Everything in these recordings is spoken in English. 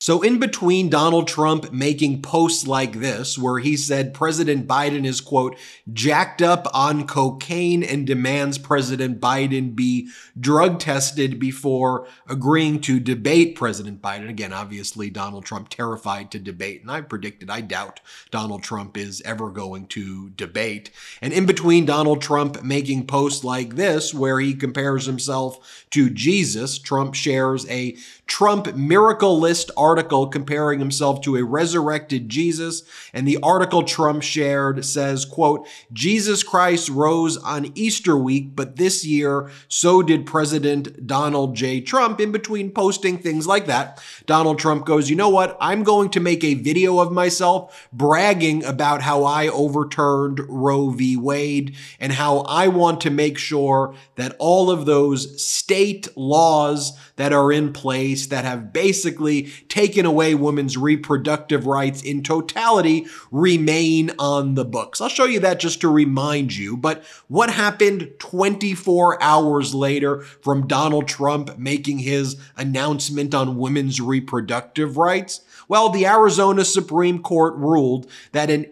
So in between Donald Trump making posts like this, where he said President Biden is, quote, jacked up on cocaine and demands President Biden be drug tested before agreeing to debate President Biden. Again, obviously Donald Trump terrified to debate. And I predicted, I doubt Donald Trump is ever going to debate. And in between Donald Trump making posts like this, where he compares himself to Jesus, Trump shares a Trump Miracle List article comparing himself to a resurrected Jesus. And the article Trump shared says, quote, Jesus Christ rose on Easter week, but this year, so did President Donald J. Trump. In between posting things like that, Donald Trump goes, you know what? I'm going to make a video of myself bragging about how I overturned Roe v. Wade and how I want to make sure that all of those state laws that are in place that have basically taken away women's reproductive rights in totality remain on the books. I'll show you that just to remind you. But what happened 24 hours later from Donald Trump making his announcement on women's reproductive rights? Well, the Arizona Supreme Court ruled that an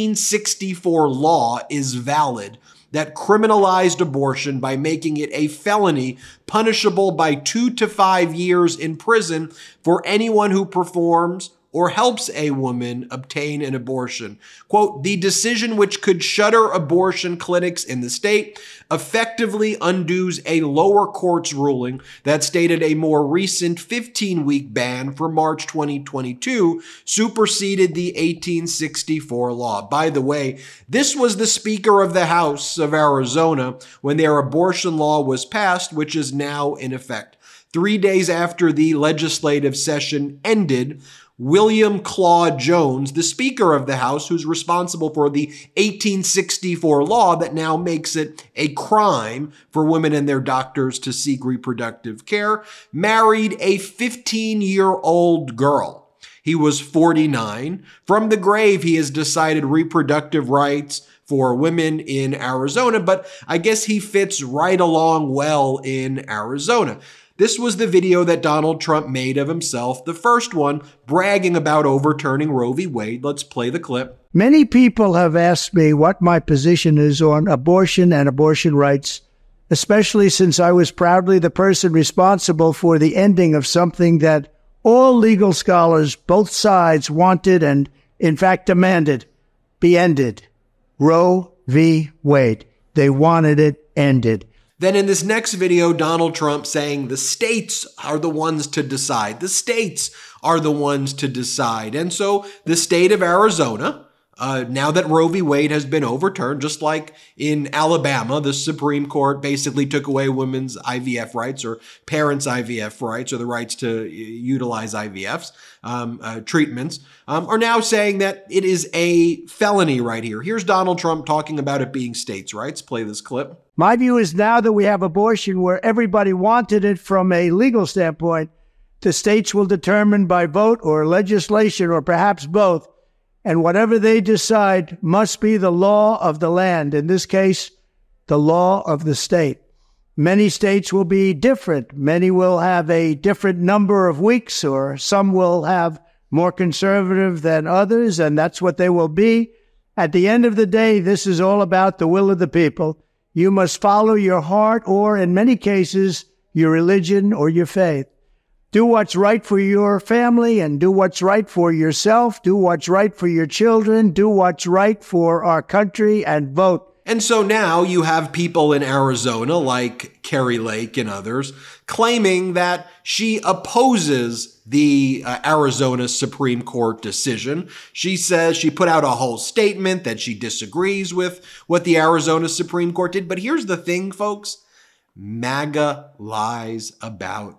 1864 law is valid that criminalized abortion by making it a felony punishable by 2 to 5 years in prison for anyone who performs or helps a woman obtain an abortion. Quote, the decision, which could shutter abortion clinics in the state, effectively undoes a lower court's ruling that stated a more recent 15-week ban for March 2022 superseded the 1864 law. By the way, this was the Speaker of the House of Arizona when their abortion law was passed, which is now in effect. 3 days after the legislative session ended, William Claude Jones, the Speaker of the House, who's responsible for the 1864 law that now makes it a crime for women and their doctors to seek reproductive care, married a 15-year-old girl. He was 49. From the grave, he has decided reproductive rights for women in Arizona, but I guess he fits right along well in Arizona. This was the video that Donald Trump made of himself, the first one, bragging about overturning Roe v. Wade. Let's play the clip. Many people have asked me what my position is on abortion and abortion rights, especially since I was proudly the person responsible for the ending of something that all legal scholars, both sides, wanted and, in fact, demanded be ended. Roe v. Wade. They wanted it ended. Then in this next video, Donald Trump saying the states are the ones to decide. The states are the ones to decide. And so the state of Arizona, now that Roe v. Wade has been overturned, just like in Alabama, the Supreme Court basically took away women's IVF rights or parents' IVF rights or the rights to utilize IVFs, treatments, are now saying that it is a felony right here. Here's Donald Trump talking about it being states' rights. Play this clip. My view is now that we have abortion where everybody wanted it from a legal standpoint, the states will determine by vote or legislation or perhaps both, and whatever they decide must be the law of the land, in this case, the law of the state. Many states will be different. Many will have a different number of weeks, or some will have more conservative than others, and that's what they will be. At the end of the day, this is all about the will of the people. You must follow your heart or, in many cases, your religion or your faith. Do what's right for your family and do what's right for yourself. Do what's right for your children. Do what's right for our country and vote. And so now you have people in Arizona like Kari Lake and others claiming that she opposes the Arizona Supreme Court decision. She says she put out a whole statement that she disagrees with what the Arizona Supreme Court did. But here's the thing, folks. MAGA lies about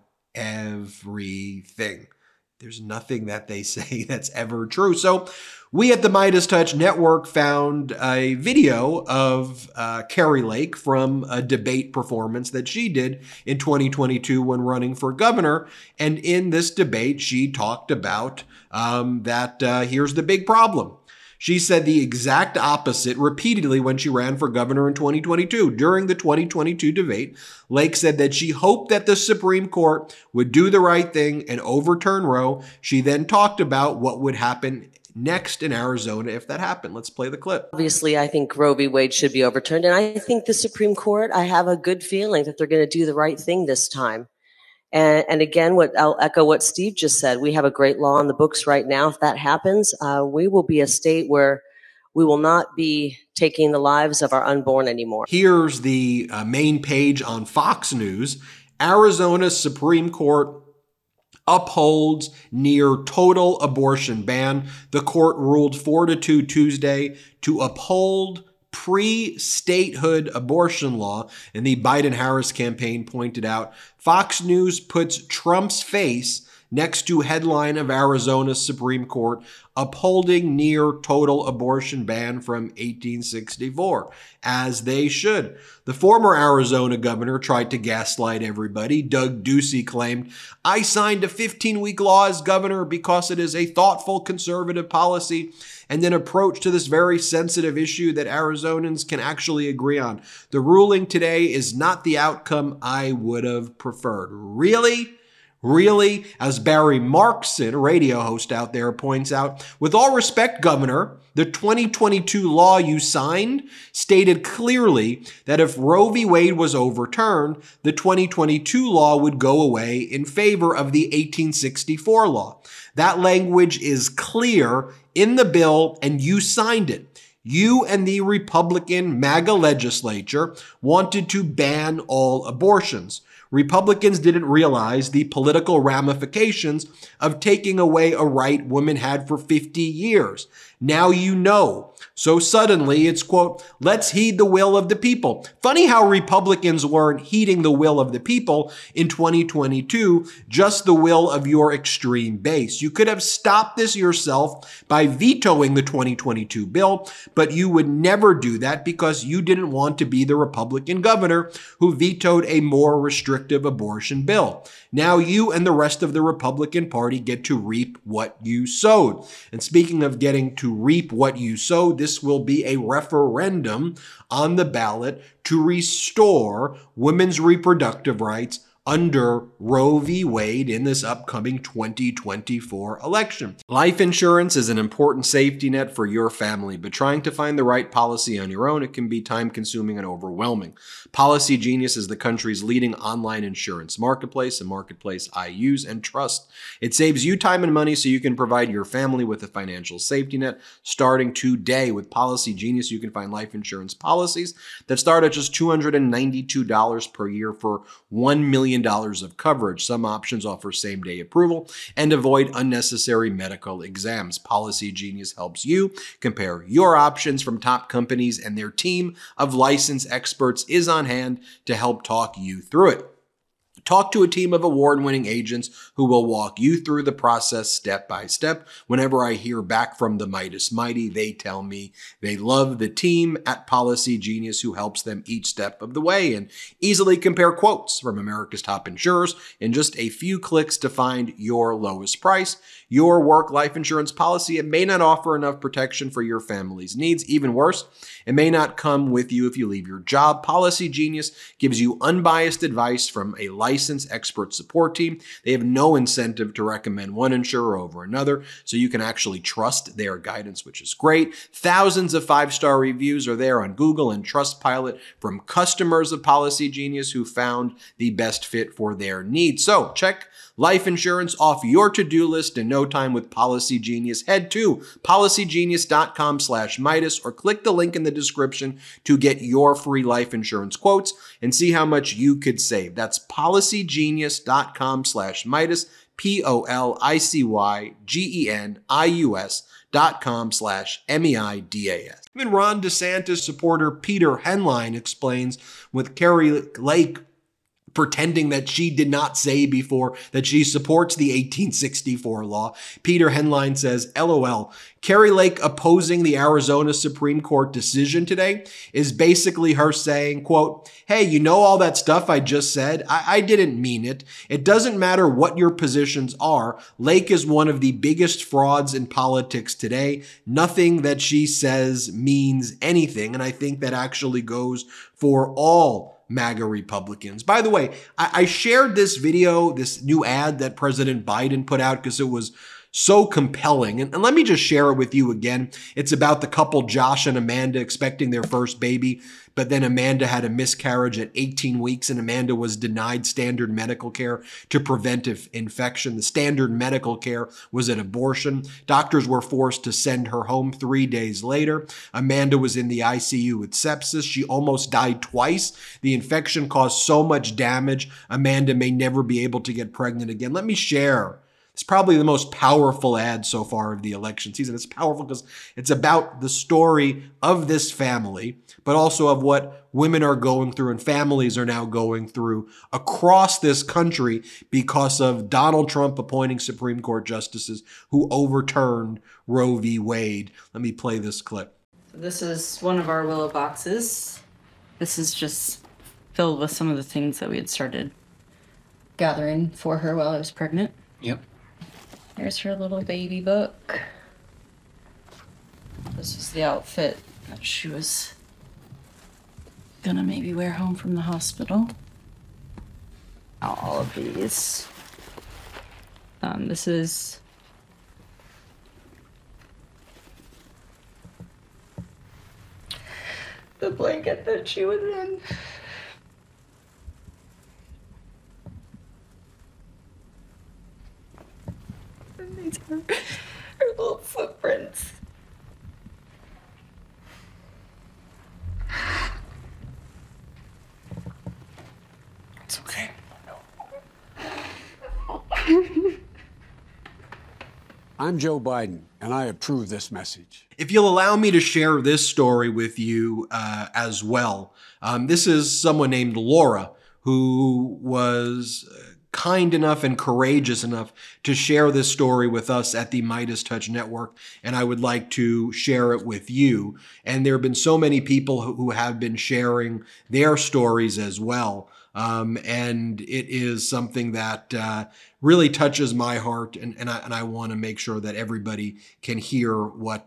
everything. There's nothing that they say that's ever true. So we at the MeidasTouch Network found a video of Kari Lake from a debate performance that she did in 2022 when running for governor. And in this debate, she talked about that here's the big problem. She said the exact opposite repeatedly when she ran for governor in 2022. During the 2022 debate, Lake said that she hoped that the Supreme Court would do the right thing and overturn Roe. She then talked about what would happen next in Arizona if that happened. Let's play the clip. Obviously, I think Roe v. Wade should be overturned. And I think the Supreme Court, I have a good feeling that they're going to do the right thing this time. And again, I'll echo what Steve just said. We have a great law on the books right now. If that happens, we will be a state where we will not be taking the lives of our unborn anymore. Here's the main page on Fox News. Arizona's Supreme Court upholds near total abortion ban. The court ruled 4-2 Tuesday to uphold pre-statehood abortion law, and the Biden-Harris campaign pointed out Fox News puts Trump's face next to headline of Arizona's Supreme Court upholding near total abortion ban from 1864, as they should. The former Arizona governor tried to gaslight everybody. Doug Ducey claimed, "I signed a 15-week law as governor because it is a thoughtful conservative policy," and then approach to this very sensitive issue that Arizonans can actually agree on. The ruling today is not the outcome I would have preferred. Really? Really? As Barry Markson, a radio host out there, points out, with all respect, Governor, the 2022 law you signed stated clearly that if Roe v. Wade was overturned, the 2022 law would go away in favor of the 1864 law. That language is clear in the bill, and you signed it. You and the Republican MAGA legislature wanted to ban all abortions. Republicans didn't realize the political ramifications of taking away a right women had for 50 years. Now you know. So suddenly it's, quote, let's heed the will of the people. Funny how Republicans weren't heeding the will of the people in 2022, just the will of your extreme base. You could have stopped this yourself by vetoing the 2022 bill, but you would never do that because you didn't want to be the Republican governor who vetoed a more restrictive abortion bill. Now you and the rest of the Republican Party get to reap what you sowed. And speaking of getting to reap what you sowed, this will be a referendum on the ballot to restore women's reproductive rights under Roe v. Wade in this upcoming 2024 election. Life insurance is an important safety net for your family, but trying to find the right policy on your own, it can be time-consuming and overwhelming. Policy Genius is the country's leading online insurance marketplace, a marketplace I use and trust. It saves you time and money so you can provide your family with a financial safety net. Starting today with Policy Genius, you can find life insurance policies that start at just $292 per year for $1 million of coverage. Some options offer same-day approval and avoid unnecessary medical exams. Policy Genius helps you compare your options from top companies, and their team of licensed experts is on hand to help talk you through it. Talk to a team of award-winning agents who will walk you through the process step by step. Whenever I hear back from the Midas Mighty, they tell me they love the team at Policy Genius who helps them each step of the way and easily compare quotes from America's top insurers in just a few clicks to find your lowest price. Your work life insurance policy, it may not offer enough protection for your family's needs. Even worse, it may not come with you if you leave your job. Policy Genius gives you unbiased advice from a licensed expert support team. They have no incentive to recommend one insurer over another, so you can actually trust their guidance, which is great. Thousands of 5-star reviews are there on Google and Trustpilot from customers of Policy Genius who found the best fit for their needs. So check life insurance off your to-do list in no time with Policy Genius. Head to policygenius.com/Midas or click the link in the description to get your free life insurance quotes and see how much you could save. That's policygenius.com/Midas, policygenius.com/MEIDAS. Even Ron DeSantis supporter Peter Henline explains with Kari Lake pretending that she did not say before that she supports the 1864 law. Peter Henline says, LOL, Kari Lake opposing the Arizona Supreme Court decision today is basically her saying, quote, hey, you know all that stuff I just said? I didn't mean it. It doesn't matter what your positions are. Lake is one of the biggest frauds in politics today. Nothing that she says means anything. And I think that actually goes for all MAGA Republicans. By the way, I shared this video, this new ad that President Biden put out because it was so compelling. And let me just share it with you again. It's about the couple, Josh and Amanda, expecting their first baby, but then Amanda had a miscarriage at 18 weeks and Amanda was denied standard medical care to prevent infection. The standard medical care was an abortion. Doctors were forced to send her home 3 days later. Amanda was in the ICU with sepsis. She almost died twice. The infection caused so much damage, Amanda may never be able to get pregnant again. Let me share. It's probably the most powerful ad so far of the election season. It's powerful because it's about the story of this family, but also of what women are going through and families are now going through across this country because of Donald Trump appointing Supreme Court justices who overturned Roe v. Wade. Let me play this clip. This is one of our willow boxes. This is just filled with some of the things that we had started gathering for her while I was pregnant. Yep. There's her little baby book. This is the outfit that she was gonna maybe wear home from the hospital. All of these. This is the blanket that she was in. These are her little footprints. It's okay. I'm Joe Biden, and I approve this message. If you'll allow me to share this story with you as well. This is someone named Laura who was kind enough and courageous enough to share this story with us at the MeidasTouch Network, and I would like to share it with you. And there have been so many people who have been sharing their stories as well. And it is something that really touches my heart, and I want to make sure that everybody can hear what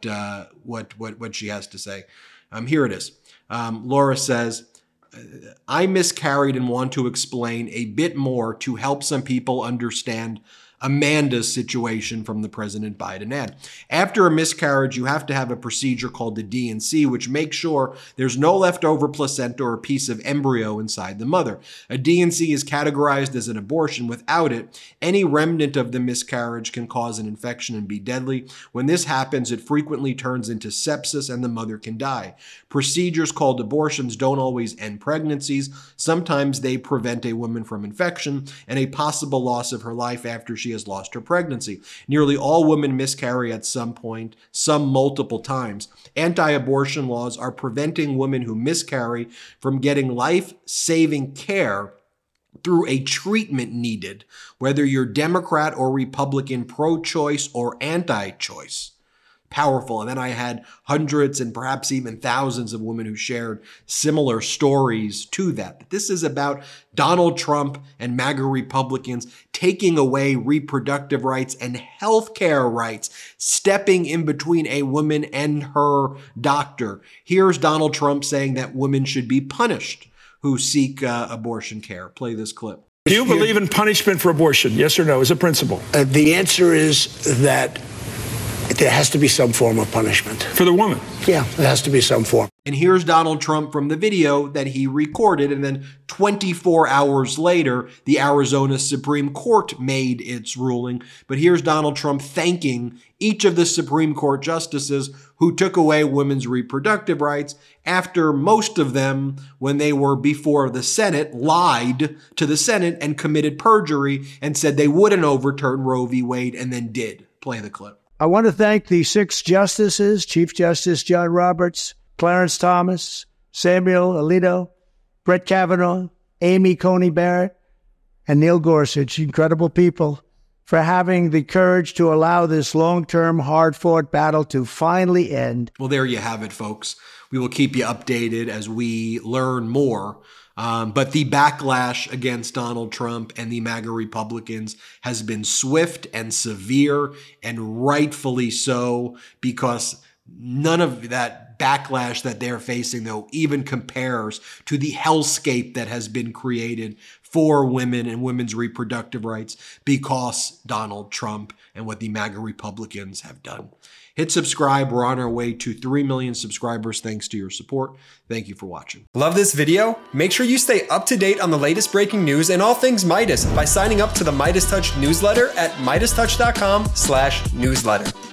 she has to say. Here it is. Laura says, I miscarried and want to explain a bit more to help some people understand Amanda's situation from the President Biden ad. After a miscarriage, you have to have a procedure called the D&C, which makes sure there's no leftover placenta or a piece of embryo inside the mother. A D&C is categorized as an abortion. Without it, any remnant of the miscarriage can cause an infection and be deadly. When this happens, it frequently turns into sepsis and the mother can die. Procedures called abortions don't always end pregnancies. Sometimes they prevent a woman from infection and a possible loss of her life after she has lost her pregnancy. Nearly all women miscarry at some point, some multiple times. Anti-abortion laws are preventing women who miscarry from getting life-saving care through a treatment needed, whether you're Democrat or Republican, pro-choice or anti-choice. Powerful. And then I had hundreds and perhaps even thousands of women who shared similar stories to that. This is about Donald Trump and MAGA Republicans taking away reproductive rights and healthcare rights, stepping in between a woman and her doctor. Here's Donald Trump saying that women should be punished who seek abortion care. Play this clip. Do you believe in punishment for abortion? Yes or no, as a principle? The answer is that there has to be some form of punishment. For the woman? Yeah, there has to be some form. And here's Donald Trump from the video that he recorded. And then 24 hours later, the Arizona Supreme Court made its ruling. But here's Donald Trump thanking each of the Supreme Court justices who took away women's reproductive rights after most of them, when they were before the Senate, lied to the Senate and committed perjury and said they wouldn't overturn Roe v. Wade and then did. Play the clip. I want to thank the 6 justices, Chief Justice John Roberts, Clarence Thomas, Samuel Alito, Brett Kavanaugh, Amy Coney Barrett, and Neil Gorsuch, incredible people, for having the courage to allow this long-term, hard-fought battle to finally end. Well, there you have it, folks. We will keep you updated as we learn more. But the backlash against Donald Trump and the MAGA Republicans has been swift and severe, and rightfully so, because none of that backlash that they're facing, though, even compares to the hellscape that has been created for women and women's reproductive rights because Donald Trump and what the MAGA Republicans have done. Hit subscribe. We're on our way to 3 million subscribers thanks to your support. Thank you for watching. Love this video? Make sure you stay up to date on the latest breaking news and all things Midas by signing up to the Midas Touch newsletter at MidasTouch.com/newsletter.